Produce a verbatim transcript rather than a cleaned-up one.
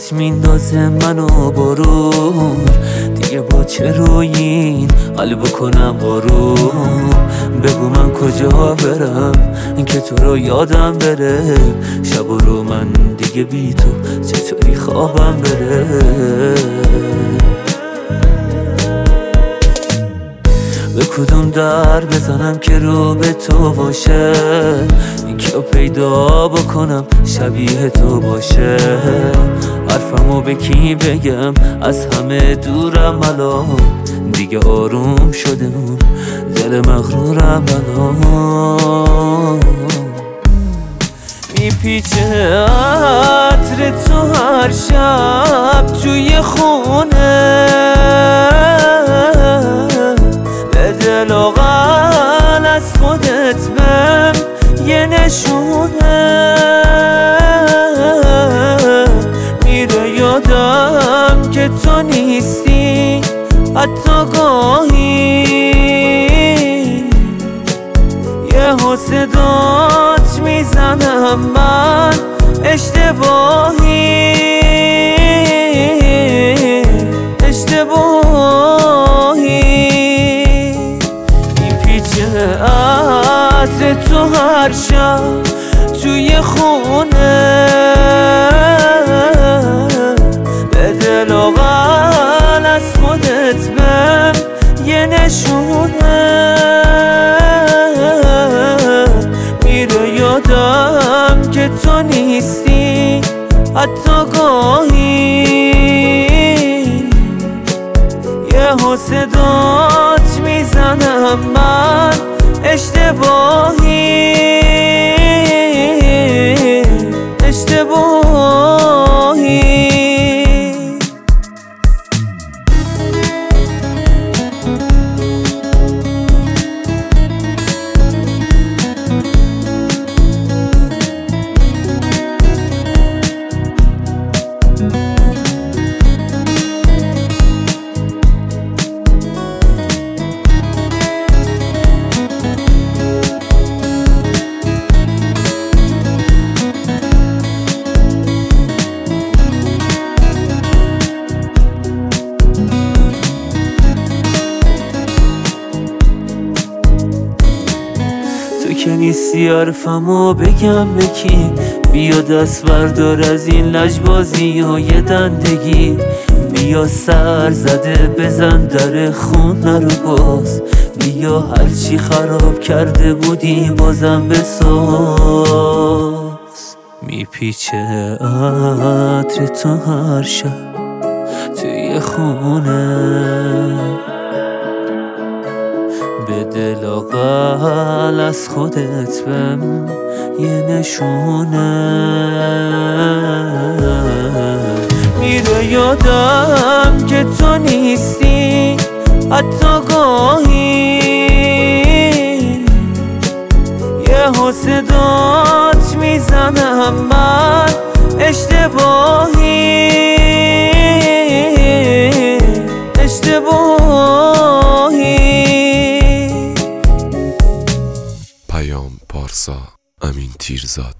آتیش میندازه منو بارون، دیگه با چه روی این قلب کنم بارون. بگو من کجا برم که تو رو یادم بره، شب و رو من دیگه بی تو چطوری خوابم بره. به کدوم در بزنم که رو به تو باشه، یکیو پیدا بکنم شبیه تو باشه. حرفمو به کی بگم از همه دورم الان، دیگه آروم شده اون دل مغرورم الان. میپیچه عطر تو هر شب توی خونه، به دل و قل از خودت بهم یه نشونه. میره یادم که تو نیستی حتی گاهی، یه صدات میزنم من اشتباهی اشتباهی. میپیچه عطر تو هر شب توی خونه، به دل و قل از خودت بهم یه نشونه. میره یادم که تو نیستی حتی گاهی، یه صدات میزنم من اشتباهی اشتباهی. که نیستی حرفمو بگم به کی، بیا دست بردار از این لجبازی های دندگی. بیا سر زده بزن در خونه رو باز، بیا هرچی خراب کرده بودی بازم بساز. میپیچه عطر تو هر شب توی خونه، به دل و قل از خودت بهم یه نشونه. میره یادم که تو نیستی حتی گاهی، یه صدات میزنم من اشتباهی اشتباهی. پیام پارسا، امین تیرزاد.